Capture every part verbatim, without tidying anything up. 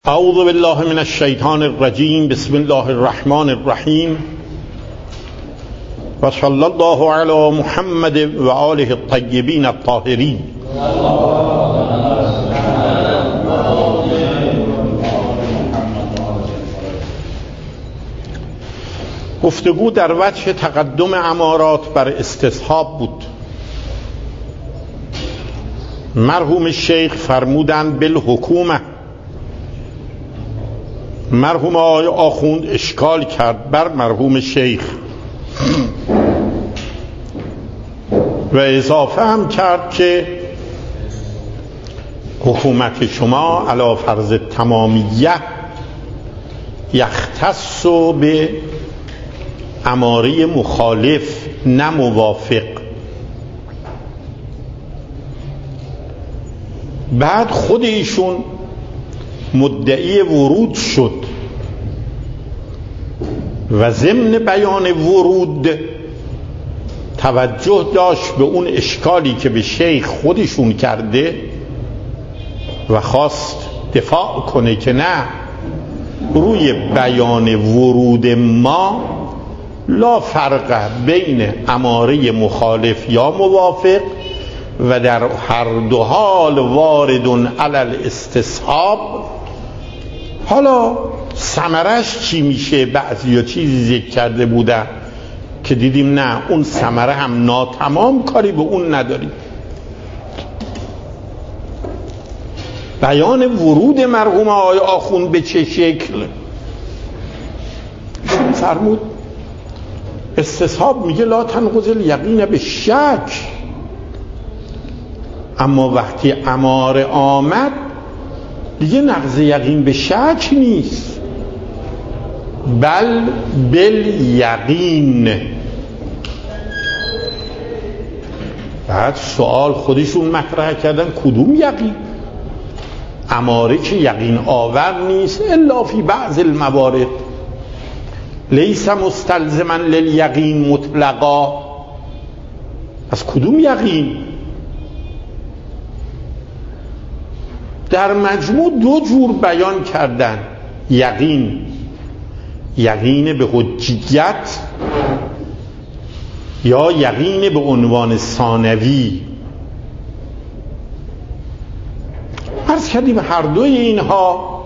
اعوذ بالله من الشیطان الرجیم. بسم الله الرحمن الرحیم و صلی الله علی محمد و آله الطیبین الطاهرین. گفتگو در وجه تقدم امارات بر استصحاب بود. مرحوم شیخ فرمودند بالحکومه. مرحوم آقای آخوند اشکال کرد بر مرحوم شیخ و اضافه هم کرد که حکومت شما علی فرض تمامیه یختص به اماره مخالف نه موافق. بعد خود ایشون مدعی ورود شد و ضمن بیان ورود توجه داشت به اون اشکالی که به شیخ خودشون کرده و خواست دفاع کنه که نه، روی بیان ورود ما لا فرق بین اماره مخالف یا موافق و در هر دو حال وارد علی الاستصحاب. حالا ثمرش چی میشه؟ بعضی یا چیزی ذکر کرده بودن که دیدیم نه، اون ثمره هم ناتمام، کاری به اون نداریم. بیان ورود مرحوم آقای آخوند به چه شکل شون فرمود؟ استصحاب میگه لا تنقض الیقین به شک، اما وقتی اماره آمد دیگه نقض یقین به شک نیست، بل بل یقین. بعد سوال خودشون مطرح کردن کدوم یقین؟ اماره که یقین آور نیست الا فی بعض الموارد، لیس مستلزما للیقین مطلقا. از کدوم یقین؟ در مجموع دو جور بیان کردن یقین: یقین به حجیت یا یقین به عنوان ثانوی. عرض کردیم هر دوی اینها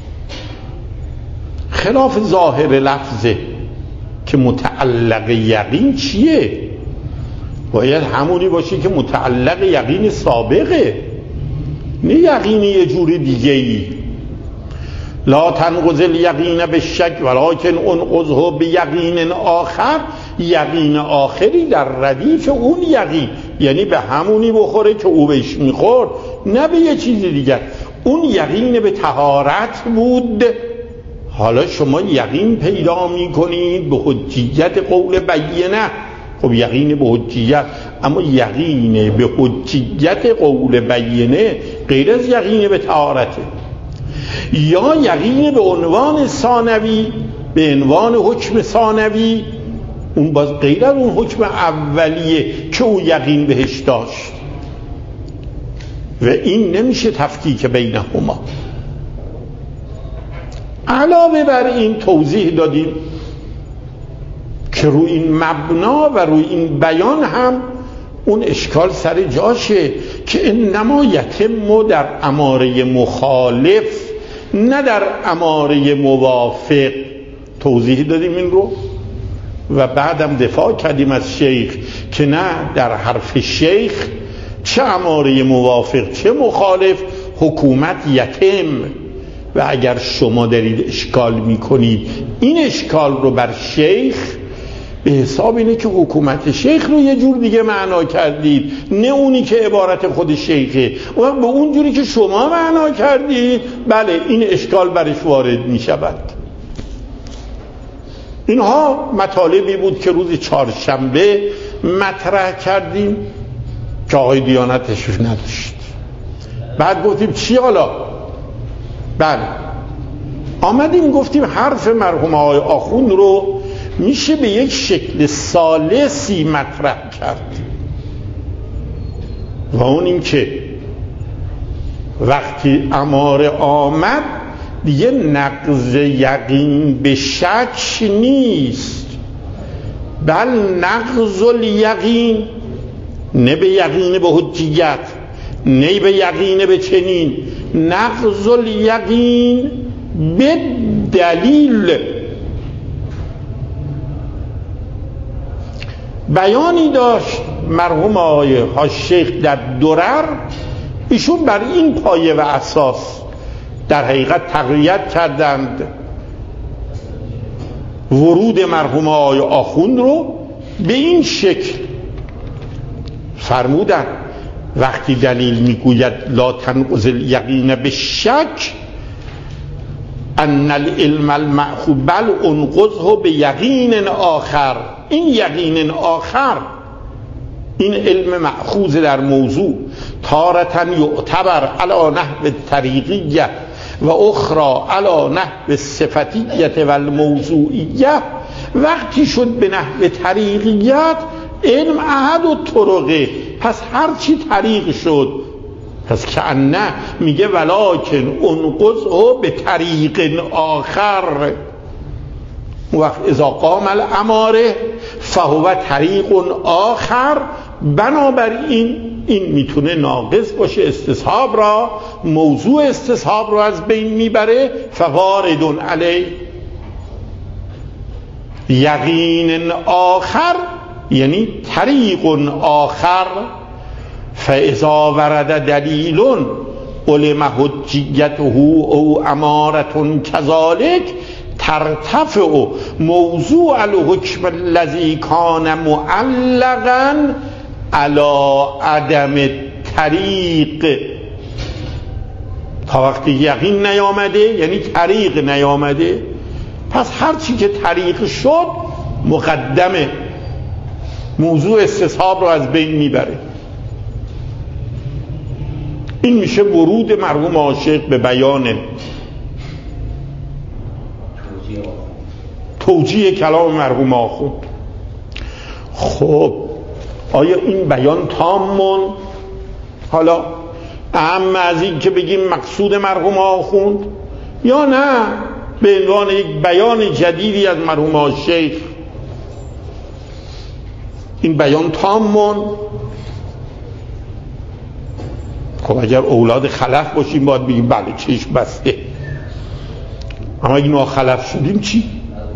خلاف ظاهر لفظه که متعلق یقین چیه؟ باید همونی باشه که متعلق یقین سابقه، نه یقین یه جور دیگه ای. لا تنقض الیقین بالشک ولکن انقضه بیقین آخر. یقین آخری در ردیف اون یقین، یعنی به همونی بخوره که او بهش میخورد، نه به یه چیز دیگر. اون یقین به طهارت بود، حالا شما یقین پیدا میکنید به حجیت قول بینه. خب یقین به حجیت، اما یقین به حجیت قول بینه غیر از یقین به طهارته. یا یقین به عنوان ثانوی، به عنوان حکم ثانوی، اون باز غیر از اون حکم اولیه که او یقین بهش داشت و این نمیشه تفکیک بینهما. علاوه بر این توضیح دادیم که روی این مبنا و روی این بیان هم اون اشکال سر جاشه که انما یتم در اماره مخالف نه در اماره موافق. توضیح دادیم این رو و بعدم دفاع کردیم از شیخ که نه، در حرف شیخ چه اماره موافق چه مخالف حکومت یتم. و اگر شما دارید اشکال میکنید این اشکال رو بر شیخ، به حساب اینه که حکومت شیخ رو یه جور دیگه معنا کردید، نه اونی که عبارت خود شیخه. و به اون جوری که شما معنا کردید، بله این اشکال برش وارد می شود. اینها مطالبی بود که روز چهارشنبه مطرح کردیم که آقای دیانتش نداشت. بعد گفتیم چی حالا؟ بله آمدیم گفتیم حرف مرحوم آقای آخوند رو میشه به یک شکل ثالثی مطرح کرد و اون این که وقتی اماره آمد دیگه نقض یقین به شک نیست، بل نقض الیقین، نه به یقین به حجیت، نه به یقین به چنین، نقض الیقین به دلیل. بیانی داشت مرحوم آقای حاج شیخ در درر، ایشون بر این پایه و اساس در حقیقت تقویت کردند ورود مرحوم آقای آخوند رو. به این شکل فرمودند وقتی دلیل میگوید لا تنقض الیقین به شک ان العلم المأخوذ بل انقضه به یقین آخر، این یقین آخر، این علم مأخوذ در موضوع تارة یعتبر علی نحو طریقیه و اخرى علی نحو صفتیه و الموضوعیه، وقتی شد به نحو طریقیت علم احد و طرقه، پس هر چی طریق شد، پس که نه میگه ولکن انقضه به طریق آخر، وقت اذا قام الاماره فهو طریق آخر. بنابراین این میتونه ناقض باشه، استصحاب را، موضوع استصحاب را از بین میبره. فوارد علی یقین آخر یعنی طریق آخر. فاذا ورد دلیل علم حجیته او امارة کذالک ترتفع موضوع الحکم الذی کان معلقا علی عدم طریق. تا وقتی یقین نیامده یعنی طریق نیامده، پس هر چی که طریق شد مقدمه، موضوع استصحاب رو از بین میبره. این میشه ورود مرحوم عاشق به بیان توجیه کلام مرحوم آخوند. خب آیا این بیان تامون؟ حالا اهم از این که بگیم مقصود مرحوم آخوند یا نه به عنوان یک بیان جدیدی از مرحوم عاشق این بیان تامون؟ خب اگر اولاد خلف باشیم باید بگیم بله چشم بسته، اما اگه ناخلف شدیم چی؟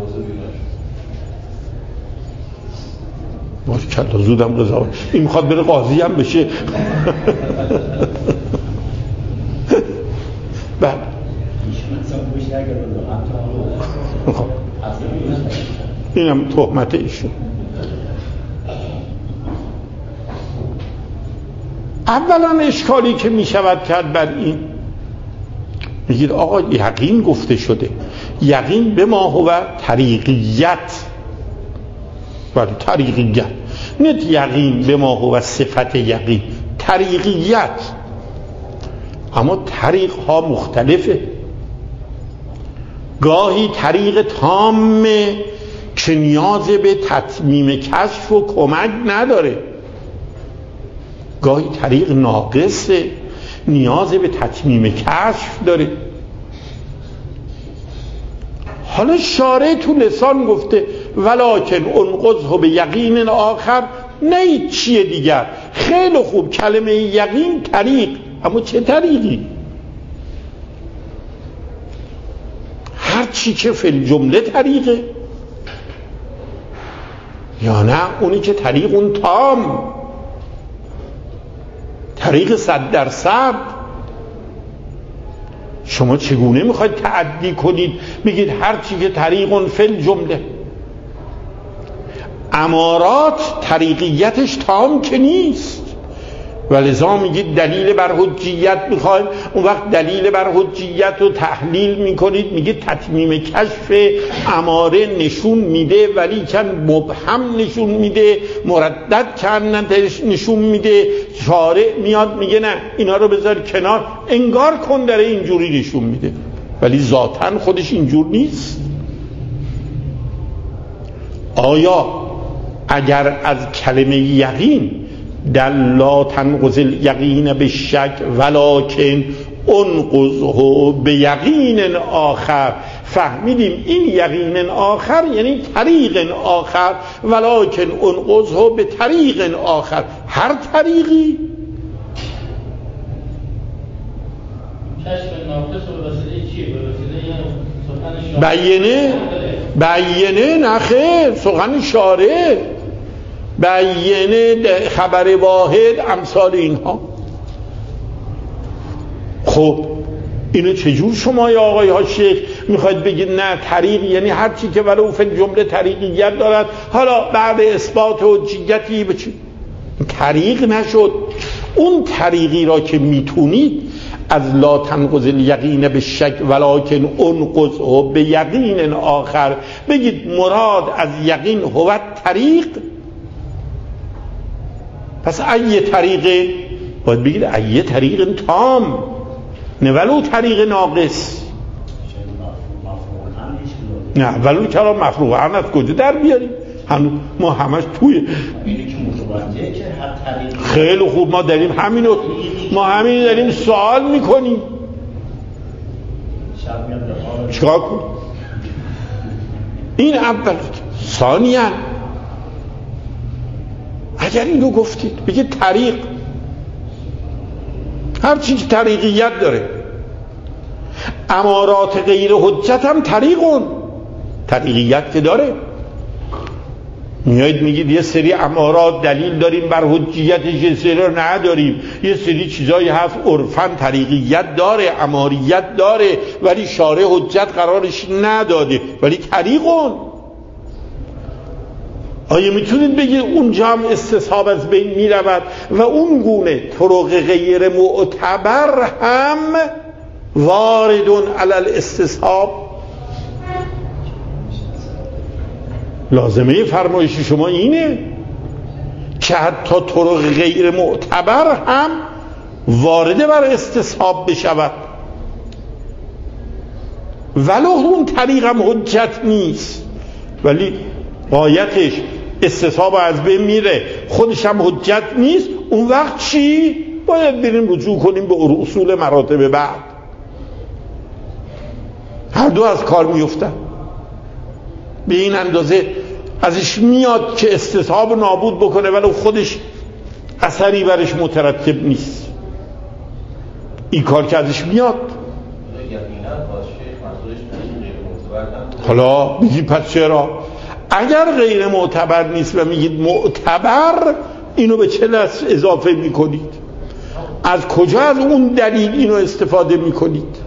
باش کلا زودم قضاوت، این میخواد بره قاضی هم بشه. بله اینم تهمت ایشون. اولا اشکالی که میشود کرد بر این، میگید آقا یقین گفته شده، یقین به ما هو طریقیت، ولی طریقیت نه یقین به ما هو صفت یقین، طریقیت. اما طریق ها مختلفه، گاهی طریق تامه که نیاز به تتمیم کشف و کمک نداره، گاهی طریق ناقصه نیاز به تتمیم کشف داره. حالا شارع تو لسان گفته ولکن انقضه به یقین آخر، نه چیه دیگر. خیلی خوب کلمه یقین طریق، اما چه طریقی؟ هر چی که فی الجمله طریقه یا نه اونی که طریق اون تام، طریق صد درصد. شما چگونه میخواید تعدی کنید بگید هر چی که طریق فی الجمله؟ امارات طریقیتش تام که نیست، ولذا میگید دلیل بر حجیت میخوایم، اون وقت دلیل بر حجیت رو تحلیل میکنید میگید تتمیم کشف اماره نشون میده ولی کن مبهم نشون میده، مردد کننتش نشون میده. شارع میاد میگه نه اینا رو بذار کنار، انگار کن داره اینجوری نشون میده ولی ذاتاً خودش اینجور نیست. آیا اگر از کلمه یقین در لا تنقض الیقین به شک ولکن انقذه به یقین آخر. فهمیدیم این یقین آخر یعنی طریق آخر، ولکن انقذه به طریق آخر. هر طریقی کشف ناقص و وسیله چیه؟ وسیله سخن بیینه بیینه نخیر، سخن شارع، بیینه، خبر واحد، امثال اینها. خب اینو چجور شما یا آقای ها شیخ میخواید بگید نه طریق یعنی هر چی که ولو فی جمله طریقیت دارد، حالا بعد اثبات حجیتی بچی طریق نشد. اون طریقی را که میتونید از لا تنقض الیقین به شک ولکن انقضه به یقین آخر بگید مراد از یقین هو طریق. پس ای طریق باید بگید ای طریق تام، نه ولو طریق ناقص، نه ولو چرا مفروغ هم از کجا در بیاریم؟ هم ما همش توی خیلی خوب ما داریم همینو ما همین داریم سوال میکنیم. چیکار کن؟ این اول. ثانیاً اگر اینو گفتید بگید طریق، هر چی که طریقیت داره. امارات غیر حجت هم طریقون، طریقیت که داره. میایید میگید یه سری امارات دلیل داریم بر حجیتش، یه سری رو نداریم. یه سری چیزایی هست عرفاً طریقیت داره، اماریت داره، ولی شارع حجت قرارش نداده، ولی طریقون. آیا میتونید بگید اونجا هم استصحاب از بین میرود و اون گونه طرق غیر معتبر هم واردون علی الاستصحاب؟ لازمه فرمایش شما اینه که حتی طرق غیر معتبر هم وارده بر استصحاب بشود، ولو اون طریق هم حجت نیست، ولی غایتش استصحاب از بین میره، خودش هم حجت نیست. اون وقت چی؟ باید بریم رجوع کنیم به اصول مراتب بعد. هر دو از کار میفتن. به این اندازه ازش میاد که استصحاب نابود بکنه ولی خودش اثری برش مترتب نیست. این کار که ازش میاد. حالا بگید پس چرا؟ اگر غیر معتبر نیست و میگید معتبر، اینو به چه لحظ اضافه میکنید؟ از کجا از اون دلیل اینو استفاده میکنید؟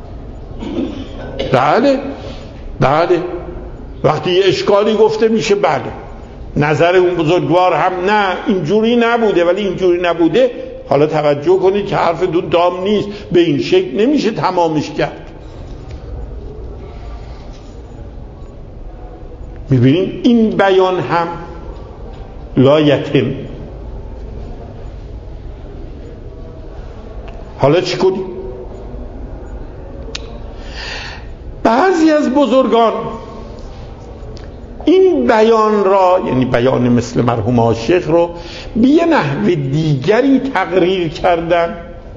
بله بله وقتی یه اشکالی گفته میشه بله نظر اون بزرگوار هم نه اینجوری نبوده، ولی اینجوری نبوده، حالا توجه کنید که حرف دون دام نیست، به این شکل نمیشه تمامش کرد. میبینیم این بیان هم لا یتم. حالا چی کنیم؟ بعضی از بزرگان این بیان را، یعنی بیان مثل مرحوم عاشق رو، به یه نحو دیگری تقریر کردن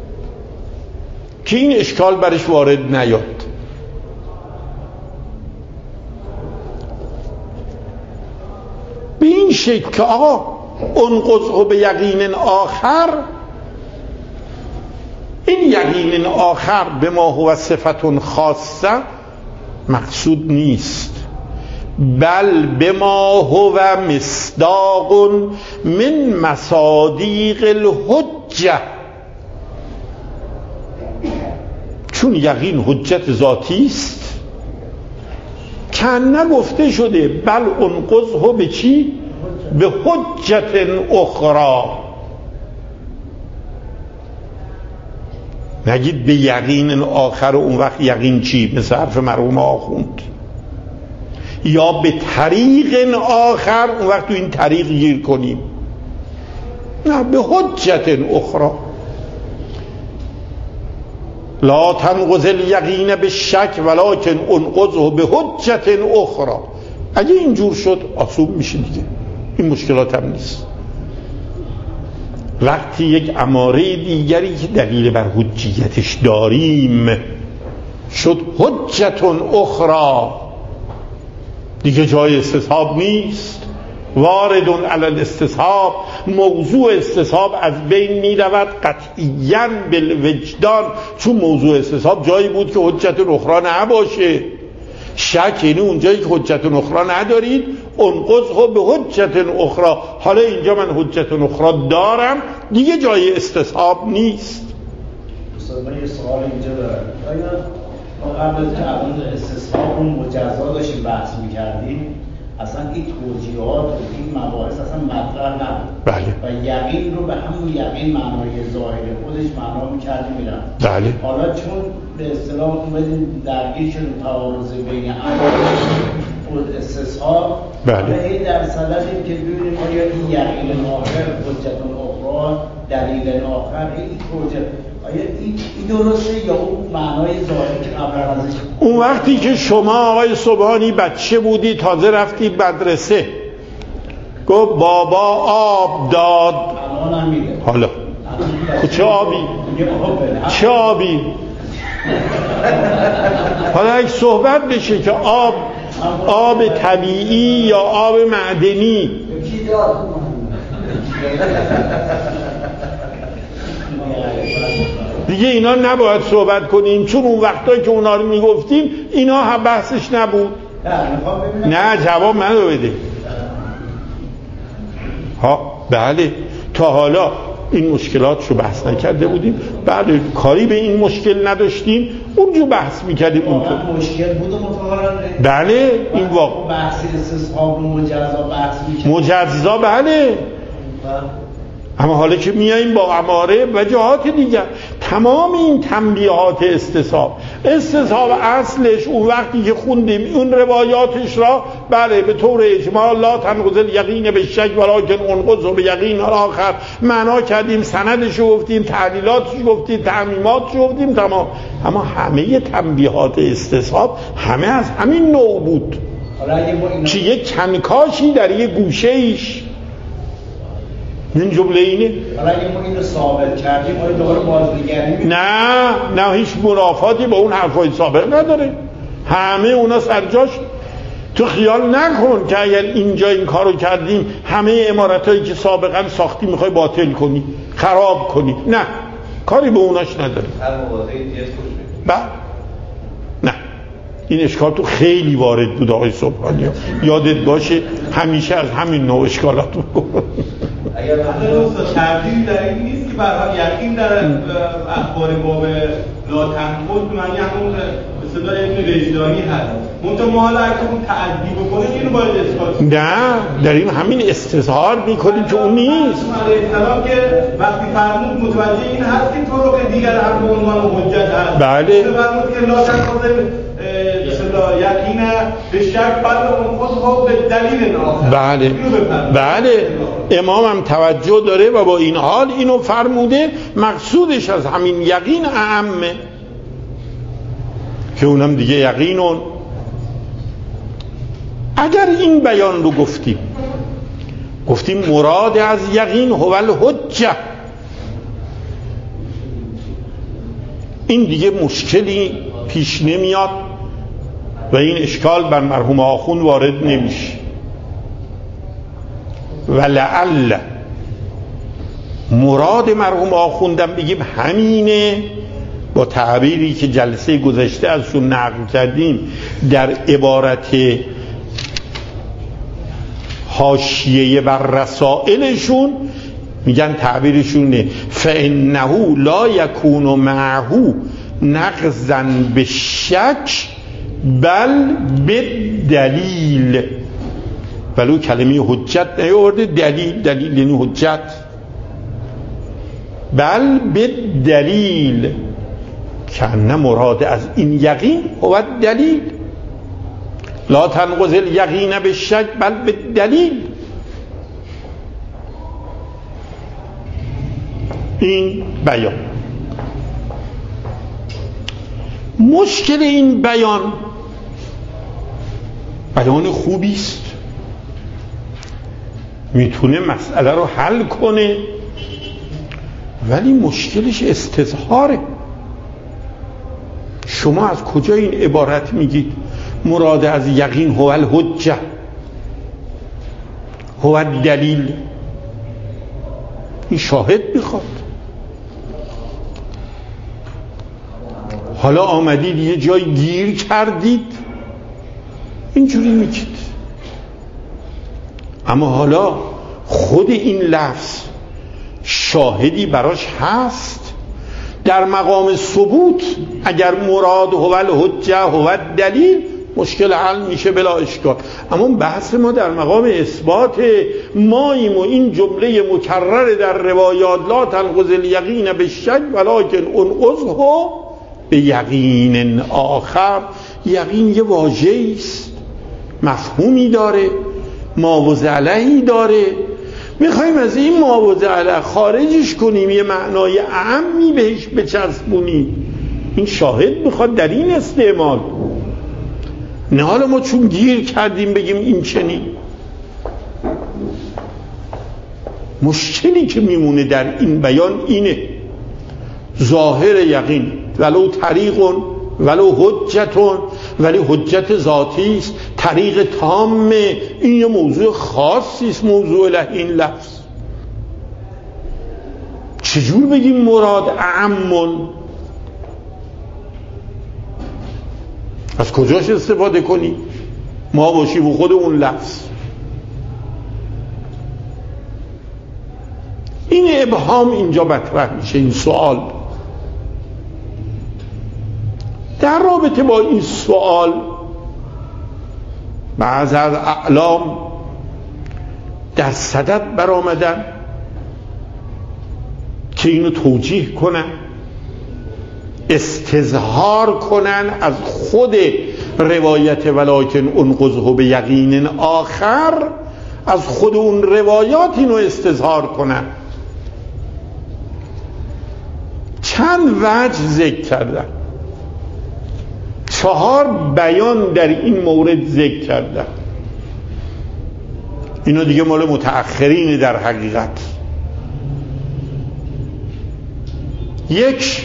که این اشکال برش وارد نیاد. به این شکل که آقا انقذه به یقین آخر، این یقین آخر به ما هو صفت خاصه مقصود نیست، بل به ما هو مصداق من مصادیق الحجه. چون یقین حجت ذاتی است که نگفته شده بل انقذه به چی؟ به حجت اخرى. نگید به یقین آخر، اون وقت یقین چی؟ مثل حرف مرحوم آخوند. یا به طریق آخر، اون وقت تو این طریق گیر کنیم. نه، به حجت اخرى. لا تنقض الیقین به شک ولکن انقضه به حجت اخرى. اگه اینجور شد آسوب میشه دیگه، این مشکلات هم نیست. وقتی یک اماره دیگری که دلیل بر حجیتش داریم شد حجت اخرى، دیگه جای استصحاب نیست. وارد علی الاستصحاب، موضوع استصحاب از بین می رود قطعیاً بالوجدان، چون موضوع استصحاب جایی بود که حجت اخرى نباشه. شک یعنی اونجایی که حجت اخرى ندارید انقضه به حجت اخرى. حالا اینجا من حجت اخرى دارم، دیگه جای استصحاب نیست. استاد من یه سوال اینجا دارم، آیا ما قبل از که اول استصحاب و مجزا داشتیم بحث میکردیم اصلا این توجیهات و این مباحث اصلا مطرح نبود؟ بله. و یقین رو به همون یقین معنای ظاهر خودش معنا میکردیم میرم. بله. حالا چون به اصطلاح اومدیم درگیر شدیم تعارض بین امر و استصحاب، بله. این در صددیم که ببینیم آیا این یقین آخر حجت اخرى دلیل آخر این توجیه آیا این درسته یا اون معنای ظاهری که قبلا ازش؟ اون وقتی که شما آقای صبحانی بچه بودی تازه رفتی مدرسه گفت بابا آب داد، الان هم میگه حالا چه آبی؟ چه آبی؟ حالا یک صحبت بشه که آب آب طبیعی یا آب معدنی، دیگه اینا نباید صحبت کنیم، چون اون وقتایی که اونا رو میگفتیم اینا هم بحثش نبود. نه جواب منو بده. ها بله، تا حالا این مشکلات رو بحث نکرده بودیم، بله کاری به این مشکل نداشتیم، اونجا بحث میکردیم اونطور. مشکل بود و متعارض. بله این واقع بحثی استصحاب و مجزا بحث میکردیم. مجزا بله. اما حالا که میاییم با اماره و جهات دیگر، تمام این تنبیهات استصحاب استصحاب اصلش اون وقتی که خوندیم اون روایاتش را بله به طور اجماع لا تنقض الیقین بالشک ولکن انقض بیقین آخر معنا کردیم، سندش رو گفتیم، تعلیلاتش رو گفتیم، تعمیماتش رو گفتیم، تمام. اما همه تنبیهات استصحاب همه از همین نوع بود که یک کنکاشی در یک گوشه ایش این جمله اینه. حالا اگه ما این رو ثابت کردیم آیا دوباره بازنگری؟ نه نه هیچ منافاتی با اون حرفای سابق نداره، همه اونا سرجاش. تو خیال نکن که اگر اینجا این کارو کردیم همه عمارتایی که سابقا ساختی میخوای باطل کنی خراب کنی، نه کاری به اوناش نداره. هر موقعی دیگه خوش نه این اشکال تو خیلی وارد بود آقای صبحانی، یادت باشه همیشه از همین نوع اشکالات بود. اگر مثلا تردید در این نیست که به هر حال یقین در اخبار باب لا تنقض معنی همون به اصطلاح علم وجدانی هست، منتها ما حالا اگه اون تعدی بکنیم اینو باید اثبات. نه داریم همین استظهار میکنیم که اون نیست. علیه السلام که وقتی فرمود متوجه این هست که طرق دیگر هم به عنوان حجت هست. بله. فرمود که لا تنقض اصطلاح یقین به شک بل انقض به دلیل آخر. بله بله امام هم توجه داره و با این حال اینو فرموده، مقصودش از همین یقین اعمه که اونم دیگه یقینون. اگر این بیان رو گفتیم گفتیم مراد از یقین هو الحجه، این دیگه مشکلی پیش نمیاد و این اشکال بر مرحوم آخوند وارد نمیشه. ولعل مراد مرحوم آخوندم بگیم همینه، با تعبیری که جلسه گذشته ازشون نقل کردیم در عبارت حاشیه بر رسائلشون میگن تعبیرشونه فانه لا یکون معه نقضا بالشک بل بالدلیل، ولو کلمه حجت نیورده، دلیل دلیل یعنی حجت، بل بالدلیل که نه مراد از این یقین هو دلیل، لا تنقض الیقین بالشک بل بالدلیل. این بیان مشکل این بیان بیان خوبی است، میتونه مسئله رو حل کنه، ولی مشکلش استظهاره. شما از کجا این عبارت میگید مراد از یقین هو الحجه هو الدلیل؟ این شاهد میخواد. حالا آمدید یه جای گیر کردید اینجوری میگید. اما حالا خود این لفظ شاهدی براش هست؟ در مقام ثبوت اگر مراد هو الحجه هو الدلیل مشکل حل میشه بلا اشکال. اما بحث ما در مقام اثبات ماییم و این جمله مکرر در روایات لا تنقض الیقین بالشک ولکن انقضه به یقین آخر. یقین یه واژه‌ای است، مفهومی داره، معوض علیهی داره. میخوایم از این معوض علیه خارجش کنیم، یه معنای اعمی بهش بچسبونیم. این شاهد میخواد در این استعمال. نه حالا ما چون گیر کردیم بگیم این چنین. مشکلی که میمونه در این بیان اینه ظاهر یقین ولو طریقون ولو حجتون، ولی حجت ذاتی است، طریق تامه. این یه موضوع خاصی است، موضوع له این لفظ. چجور بگیم مراد اعمون؟ از کجاش استفاده کنی؟ ما باشیم و خود اون لفظ. این ابهام اینجا مطرح میشه، این سوال. در رابطه با این سوال بعض از اعلام در صدد برآمدن که اینو توجیه کنن، استظهار کنن از خود روایت ولکن انقضه به یقین آخر، از خود اون روایات اینو استظهار کنن. چند وجه ذکر کردن، چهار بیان در این مورد ذکر کردن. اینا دیگه مال متأخرین در حقیقت. یک،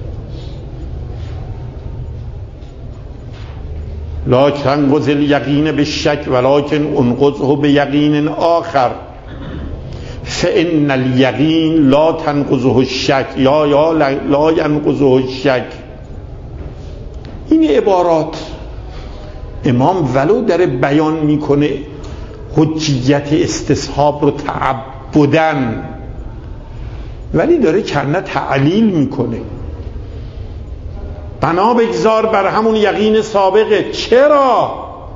لا تنقض الیقین بالشک ولکن انقضه به یقین آخر فان الیقین لا تنقضه الشک یا یا لا ینقضه الشک. این عبارات امام ولو در بیان میکنه حجیت استصحاب رو تعبدن، ولی داره کنه تعلیل میکنه. بنا بگذار بر همون یقین سابقه. چرا؟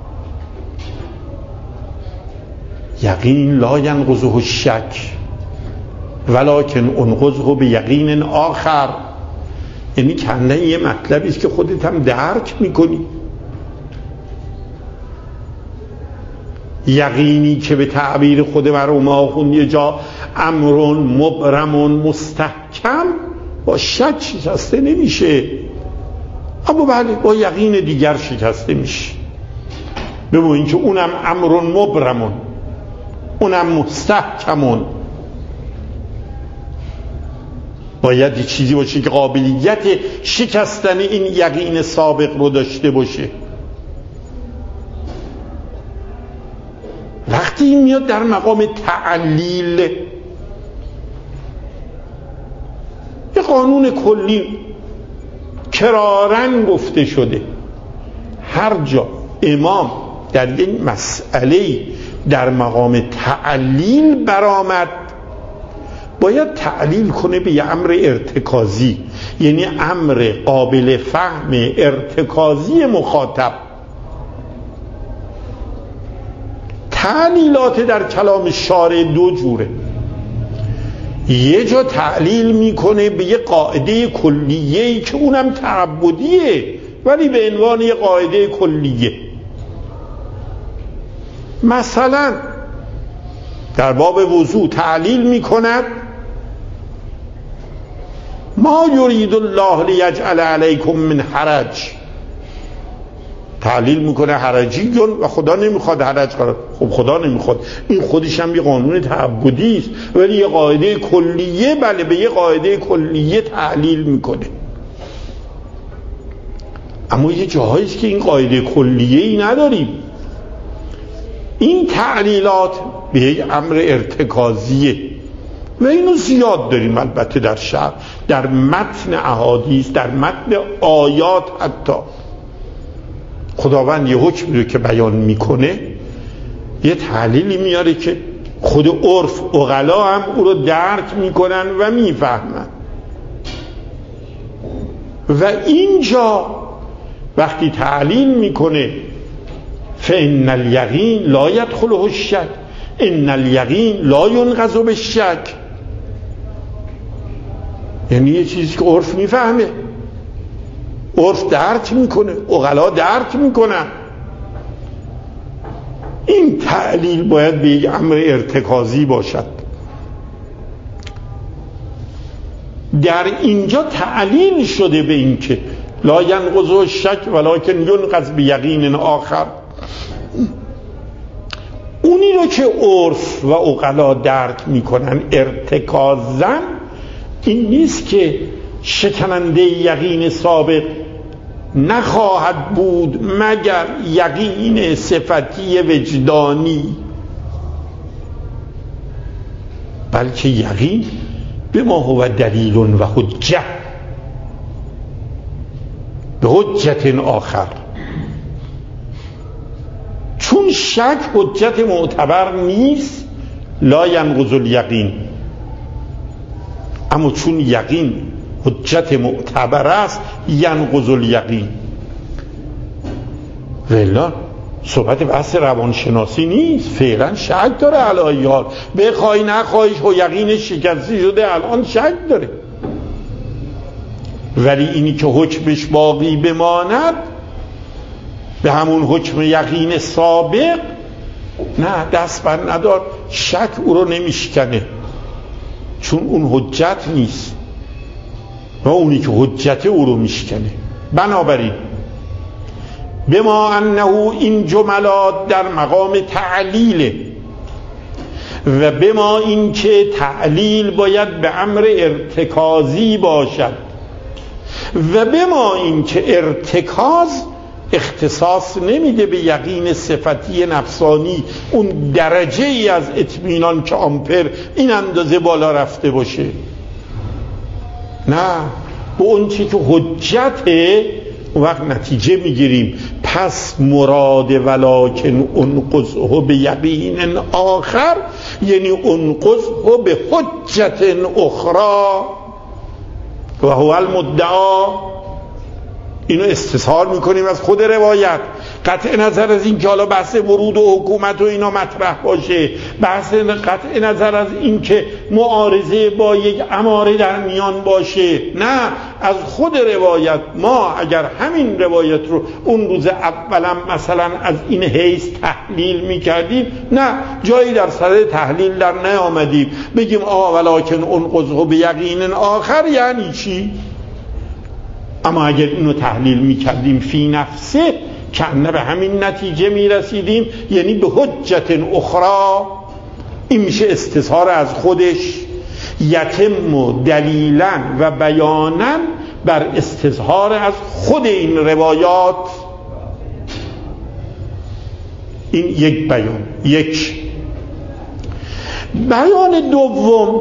یقین لا ینقضه الشک ولکن انقضه به یقین آخر. یعنی کنه یه مطلبی است که خودت هم درک میکنی. یقینی که به تعبیر خود مرحوم آخوند یه جا امرون مبرمون مستحکم با شک شکسته نمیشه، اما بله با یقین دیگر شکسته میشه. ببینید که اونم امرون مبرمون، اونم مستحکمون. باید یه چیزی باشه که قابلیت شکستن این یقین سابق رو داشته باشه. وقتی این میاد در مقام تعلیل، یه قانون کلی کرارن گفته شده، هر جا امام در یک مسئله در مقام تعلیل برآمد باید تعلیل کنه به یه امر ارتکازی، یعنی امر قابل فهم ارتکازی مخاطب. تعلیلات در کلام شارع دو جوره. یه جا تعلیل میکنه به یه قاعده کلیه‌ای که اونم تعبدیه ولی به عنوان یه قاعده کلیه. مثلا در باب وضو تعلیل میکند ما یرید الله لیجعل علیکم من حرج. تعلیل میکنه حرجیون و خدا نمیخواد حرج کنه. خب خدا نمیخواد، این خودش هم یه قانون تعبدی است، ولی یه قاعده کلیه بله به یه قاعده کلیه تعلیل میکنه. اما یه جاهایی است که این قاعده کلیه ای نداریم. این تعلیلات به یک امر ارتکازیه و اینو زیاد داریم البته در شرع، در متن احادیث، در متن آیات. حتی خداوند یه حکمی رو که بیان میکنه یه تعلیلی میاره که خود عرف عقلا هم او رو درک میکنن و میفهمن. و اینجا وقتی تعلیل میکنه فإن الیقین لا یدخله الشک، ان الیقین لا ینقض بالشک، یعنی یه چیزی که عرف میفهمه، عرف درک میکنه، عقلا درک میکنن. این تعلیل باید به یک امر ارتکازی باشد. در اینجا تعلیل شده به این که لا ینقض الشک ولکن ینقض بیقین آخر. اونی رو که عرف و عقلا درک میکنن ارتکازن، این نیست که شکننده یقین سابق نخواهد بود مگر یقین صفتی وجدانی، بلکه یقین به ما هو دلیل و حجه به حجت آخر. چون شک حجت معتبر نیست لا ینقض الیقین، اما چون یقین حجت معتبر است ینقض الیقین. ولی صحبت بحث روانشناسی نیست، فعلا شک داره علی حال، بخوای نخوای و یقینش شکسته شده الان شک داره. ولی اینی که حکمش باقی بماند به همون حکم یقین سابق، نه دست بر ندار، شک او رو نمیشکنه چون اون حجت نیست و اونی که حجت او رو میشکنه. بنابراین بما انه این جملات در مقام تعلیله و بما این که تعلیل باید به امر ارتکازی باشد و بما این که ارتکاز اختصاص نمیده به یقین صفتی نفسانی، اون درجه ای از اطمینان که آمپر این اندازه بالا رفته باشه، نه به اون چی که حجته اون وقت نتیجه میگیریم. پس مراد ولکن انقضه به یقین آخر یعنی انقضه به حجت اخرى و هو المدعا. اینو استثار میکنیم از خود روایت، قطع نظر از این که حالا بحث ورود و حکومت و اینا مطرح باشه، بحث قطع نظر از این که معارضه با یک اماره در میان باشه، نه از خود روایت. ما اگر همین روایت رو اون روز اولا مثلا از این حیث تحلیل میکردیم، نه جایی در سر تحلیل در نیامدیم بگیم آه ولکن انقضه به یقین آخر یعنی چی. اما اگر اینو تحلیل میکردیم فی نفسه کنه به همین نتیجه میرسیدیم، یعنی به حجت اخرى. این میشه استظهار از خودش، یتم دلیلا و بیانا بر استظهار از خود این روایات. این یک بیان. یک بیان دوم،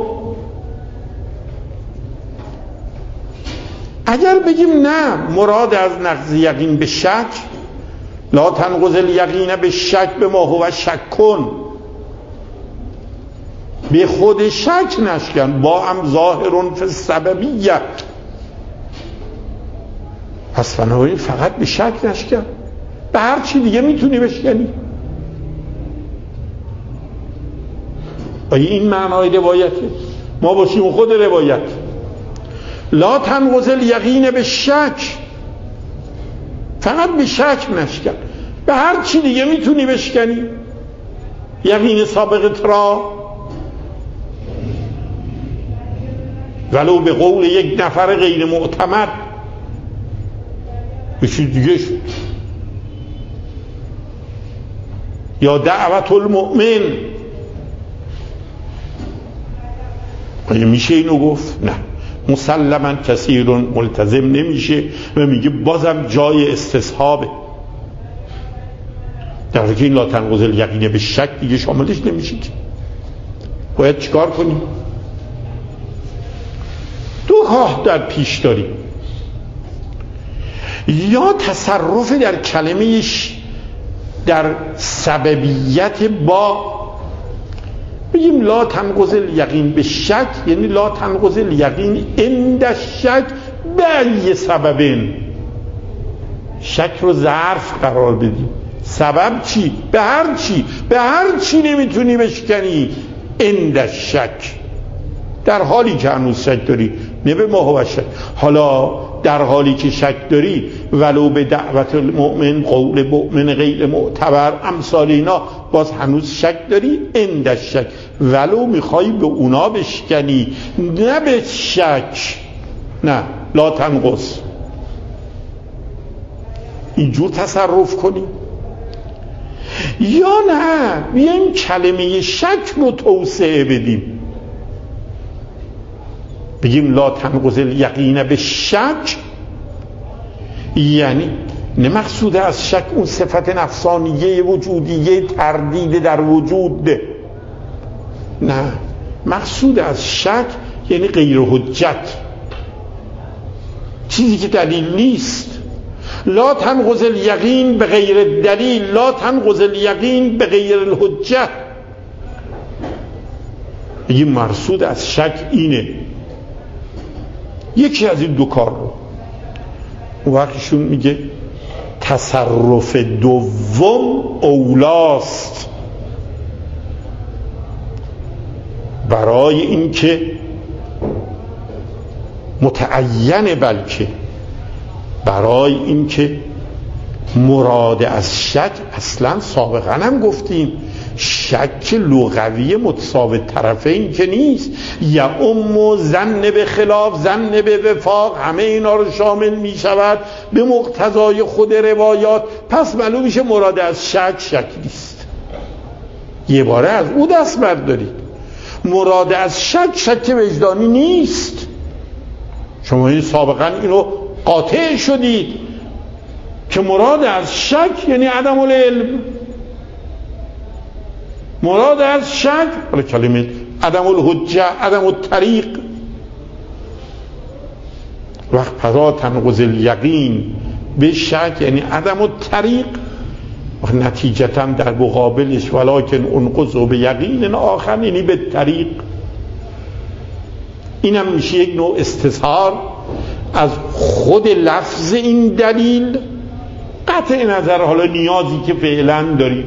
اگر بگیم نه مراد از نقض یقین به شک، لا تنقض الیقین به شک به ما هو شک کن، به خود شک نشکن، با هم ظاهرون فی السببیه، پس بنابراین فقط به شک نشکن، به هر چی دیگه میتونی بشکنی. آیا این معنای روایته؟ ما باشیم خود روایت. لا تنقض الیقین به شک، فقط به شک نشکن، به هر چی دیگه میتونی بشکنی. یقین سابق ترا ولو به قول یک نفر غیر معتمد بشید دیگه شد. یا دعوت المؤمن. آیا میشه اینو گفت؟ نه، مسلما کسی رو ملتزم نمیشه و میگه بازم جای استصحابه، در حالی که این لا تنقض الیقین به شک دیگه شاملش نمیشه. باید چیکار کنیم؟ دو راه در پیش داریم، یا تصرف در کلمهش در سببیت با بگیم لا تنقض الیقین به شک، یعنی لا تنقض الیقین عند الشک به ای سببین، شک رو ظرف قرار بدیم. سبب چی؟ به هر چی، به هر چی نمیتونی بشکنی عند الشک، در حالی که هنوز شک داری، نه به ما هو شک. حالا در حالی که شک داری ولو به دعوت المؤمن، قول مؤمن غیر معتبر، امثال اینا، باز هنوز شک داری عند الشک، ولو میخوای به اونا بشکنی نه به شک، نه لا تنقص. اینجور تصرف کنی. یا نه بیایم کلمه شک رو توسعه بدیم، بگیم لا تنقض الیقین به شک، یعنی نه مقصود از شک اون صفت نفسانیه وجودیه تردید در وجود، نه، مقصود از شک یعنی غیر حجت، چیزی که دلیل نیست. لا تنقض الیقین به غیر دلیل، لا تنقض الیقین به غیر الحجت. یه مقصود از شک اینه. یکی از این دو کار رو اون وقتشون میگه تصرف دوم اولاست، برای اینکه متعینه، بلکه برای اینکه مراد از شک اصلا سابقا هم گفتیم شک لغوی متساوی طرفین که نیست، یا ام و ظن به خلاف ظن به وفاق، همه اینا رو شامل می شود به مقتضای خود روایات. پس معلوم میشه مراد از شک شک نیست. یه باره از او دست بردارید، مراد از شک شک وجدانی نیست. شما این سابقا اینو قاطع شدید که مراد از شک یعنی عدم العلم، مراد از شک حالا کلمه عدم الحجه، عدم الطریق. وقت پدا تنقض الیقین به شک یعنی عدم الطریق، و نتیجتا در مقابلش ولکن انقض به یقین آخر یعنی به طریق. اینم میشه یک نوع استظهار از خود لفظ این دلیل، قطع نظر حالا نیازی که فعلا داریم.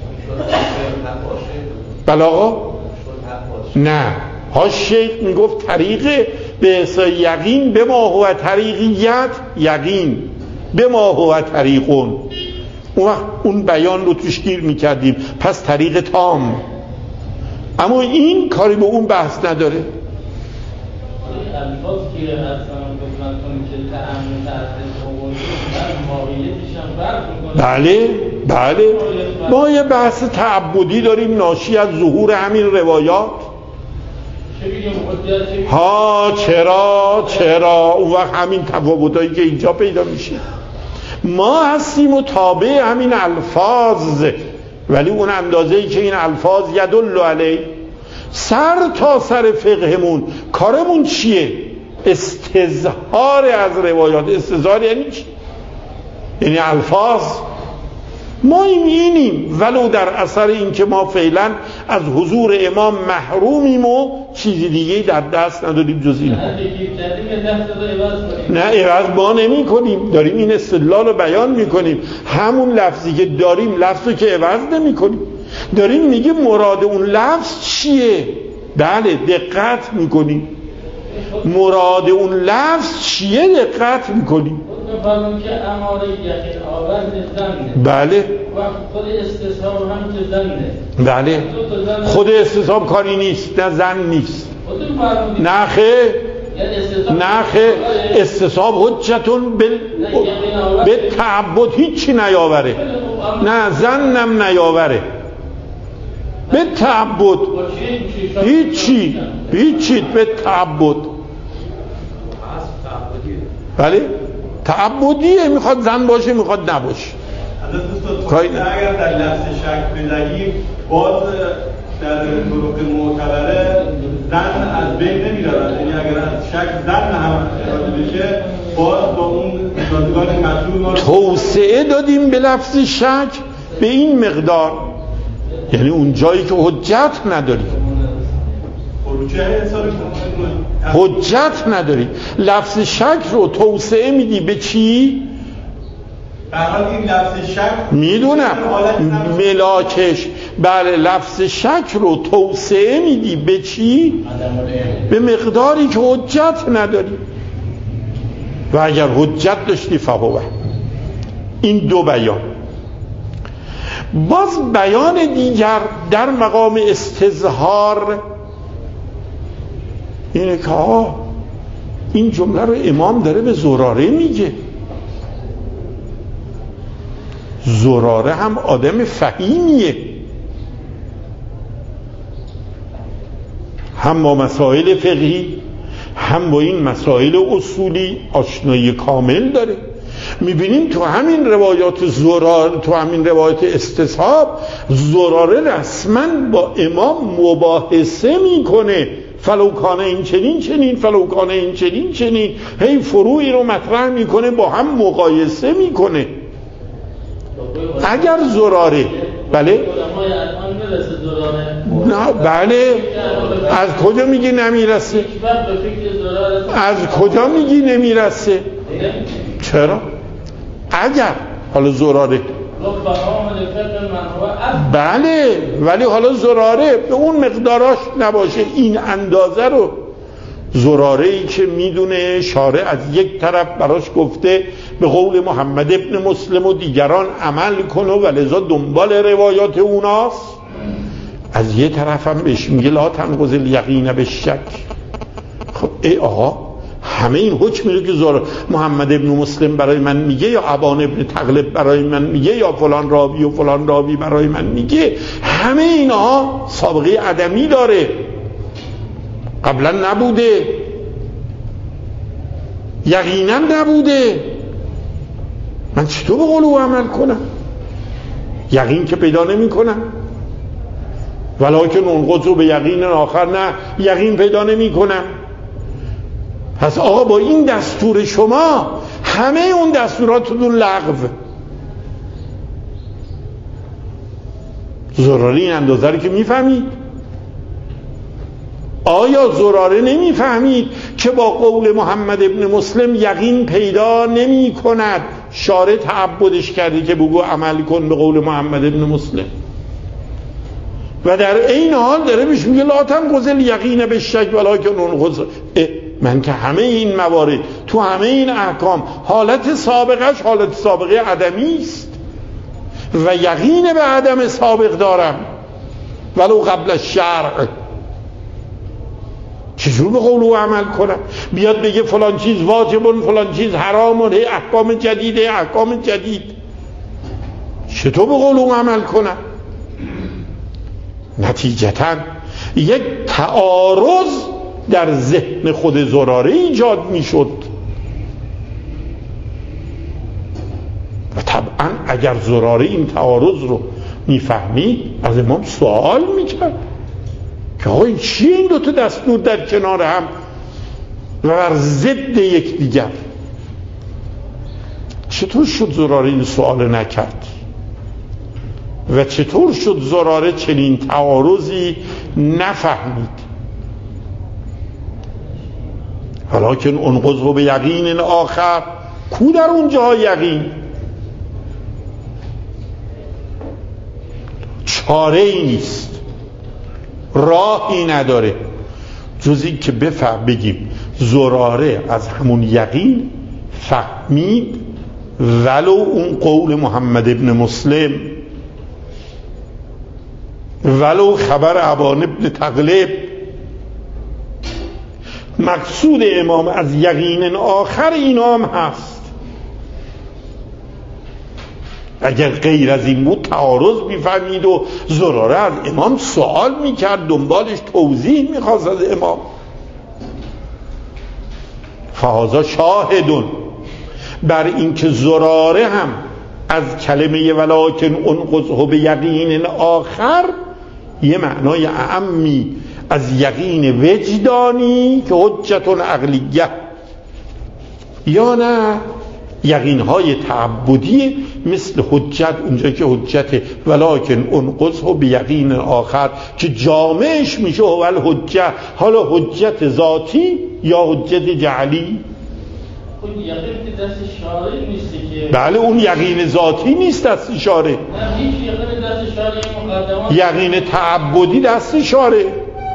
بلاغا نه، ها شیخ میگفت طریقه به حساب یقین به ما هو طریقیت، یقین به ما هو طریقون، اون وقت اون بیان رو توش گیر میکردیم، پس طریق تام. اما این کاری به اون بحث نداره. الفاظ که اصلا گفتن کنیم که تعمیم تحصیل قبولی بر ماهیتش هم فرق میکنه. بله بله، ما یه بحث تعبدی داریم ناشی از ظهور همین روایات. ها چرا چرا اون وقت همین تفاوتایی که اینجا پیدا میشه. ما هستیم و تابع همین الفاظ، ولی اون اندازه‌ای که این الفاظ یدل علیه، سر تا سر فقهمون کارمون چیه؟ استظهار از روایات. استظهار یعنی چی؟ یعنی الفاظ. ما اینیم ولو در اثر این که ما فعلا از حضور امام محرومیم و چیزی دیگه در دست نداریم جز این. نه عوض ما نمی کنیم، داریم این استدلال رو بیان می کنیم. همون لفظی که داریم لفظی که عوض نمی کنیم، داریم میگه مراد اون لفظ چیه. بله دقت می کنیم مراد اون لفظ چیه، دقت می کنیم. فرمون که اماره یقین آورد زنه. بله. و خود استصحاب هم که زنه. بله. خود استصحاب کاری نیست، نه زن نیست. نه خیر. نه خیر، استصحاب حجتون بل به تعبد هیچی نیاوره، نه زنم نیاوره. به تعبد، هیچی هیچی به تعبد. بله تعبدیه، میخواد زن باشه میخواد نباشه. اگر در لفظ شک بزنیم باز در طرق معتبره زن از بین نمیرود، یعنی اگر از شک زن هم اراده بشه باز با اون دادگاه مطلوب ما توسعه دادیم به لفظ شک به این مقدار، یعنی اون جایی که حجت نداری، حجت نداری لفظ شک رو توسعه میدی به چی؟ در حال این لفظ شک میدونم ملاکش، بله لفظ شک رو توسعه میدی به چی؟ به مقداری که حجت نداری، و اگر حجت داشتی فهوه. این دو بیان. باز بیان دیگر در مقام استظهار اینه که آه این جمله رو امام داره به زراره میگه. زراره هم آدم فهیمیه، هم با مسائل فقهی هم با این مسائل اصولی آشنایی کامل داره. میبینیم تو همین روایات زراره، تو همین روایات استصحاب، زراره رسما با امام مباحثه میکنه، فلوکانه این چنین چنین، فلوکانه این چنین چنین، هی فروعی رو مطرح میکنه، با هم مقایسه میکنه. اگر زراره بله نه بله از کجا میگی نمیرسه؟ از کجا میگی نمیرسه؟ چرا؟ اگر حالا زراره بله، ولی حالا زراره به اون مقداراش نباشه، این اندازه رو زراره ای که میدونه شارع از یک طرف براش گفته به قول محمد ابن مسلم و دیگران عمل کنه و لذا دنبال روایات اوناست، از یه طرف هم بهش میگه لا تنقض الیقین بالشک. خب ای آقا همه این حکمی رو که زراره محمد ابن مسلم برای من میگه یا ابان ابن تغلب برای من میگه یا فلان راوی و فلان راوی برای من میگه، همه اینها سابقه عدمی داره، قبلا نبوده، یقینا نبوده. من چطور به قول او عمل کنم؟ یقین که پیدا نمی کنم، ولکن انقض به یقین آخر، نه یقین پیدا نمی کنم. پس آقا با این دستور شما همه اون دستوراتتون لغو. زراره این اندازه رو که میفهمید؟ آیا زراره نمیفهمید که با قول محمد ابن مسلم یقین پیدا نمی کند؟ شارع تعبدش کرده که بگو عمل کن به قول محمد ابن مسلم، و در این حال داره بهش میگه لا تنقض الیقین بالشک ولکن انقض. من که همه این موارد تو همه این احکام حالت سابقش حالت سابقه عدمی است و یقین به عدم سابق دارم ولو قبل الشرع. چجور به قول او عمل کنم؟ بیاد بگه فلان چیز واجبون فلان چیز حرامون، هی احکام جدیده احکام جدید، چطور به قول او عمل کنم؟ نتیجتاً یک تعارض در ذهن خود زراره ایجاد میشد و طبعا اگر زراره این تعارض رو میفهمید از امام سوال میکرد که آقا این چیه این دوتا دستور در کنار هم و بر ضد یک دیگر؟ چطور شد زراره این سوال نکرد و چطور شد زراره چنین تعارضی نفهمید؟ ولکن انقض به یقین آخر، کو در اونجا یقین؟ چاره ای نیست، راهی نداره جز این که بفهم بگیم زراره از همون یقین فهمید ولو اون قول محمد ابن مسلم، ولو خبر ابان ابن تغلب. مقصود امام از یقین آخر اینام هست، اگر غیر از این بود تعارض میفهمید و زراره از امام سوال میکرد، دنبالش توضیح میخواست از امام. فهذا شاهدون بر این که زراره هم از کلمه ولکن انقضه به یقین آخر یه معنای اعمی از یقین وجدانی که حجت عقلیه، یا نه یقینهای تعبدی مثل حجت، اونجا که حجت ولکن انقضه به یقین آخر که جامعش میشه اول حجت، حالا حجت ذاتی یا حجت جعلی. اون یقین که دست شارع نیست که بله اون یقین ذاتی نیست دست شارع، نه هیچ یقین دست شارع مقدمات، یقین تعبدی دست شارع.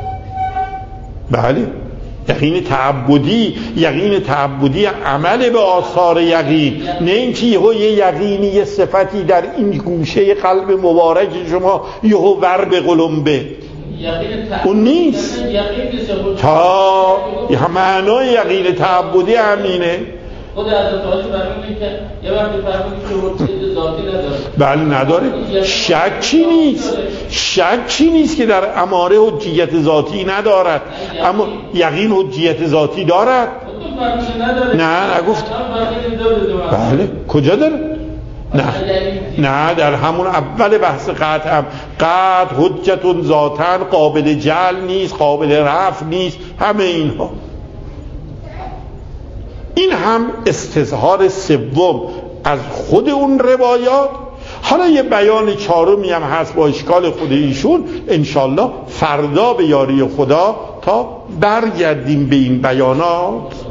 بله یقین تعبدی، یقین تعبدی عمل به آثار یقین، نه اینکه یهو یه یقینی یه صفتی در این گوشه قلب مبارک شما یهو ور به قلمبه، اون نیست. تا معنای یقین تعبدی همینه. خود حضرت عایشه فرمودن که یه وقتی فرمودن که حجت ذاتی نداره. بله نداره، شکی نیست، شکی نیست که در اماره حجیت ذاتی ندارد، اما یقین حجیت ذاتی دارد. نه نگفت. بله کجا داره؟ نه نه در همون اول بحث قطع هم قطع حجت ذاتن قابل جعل نیست، قابل رفع نیست، همه اینها. این هم استظهار سوم از خود اون روایات. حالا یه بیان چهارمی هم هست با اشکال خود ایشون، انشالله فردا به یاری خدا تا برگردیم به این بیانات.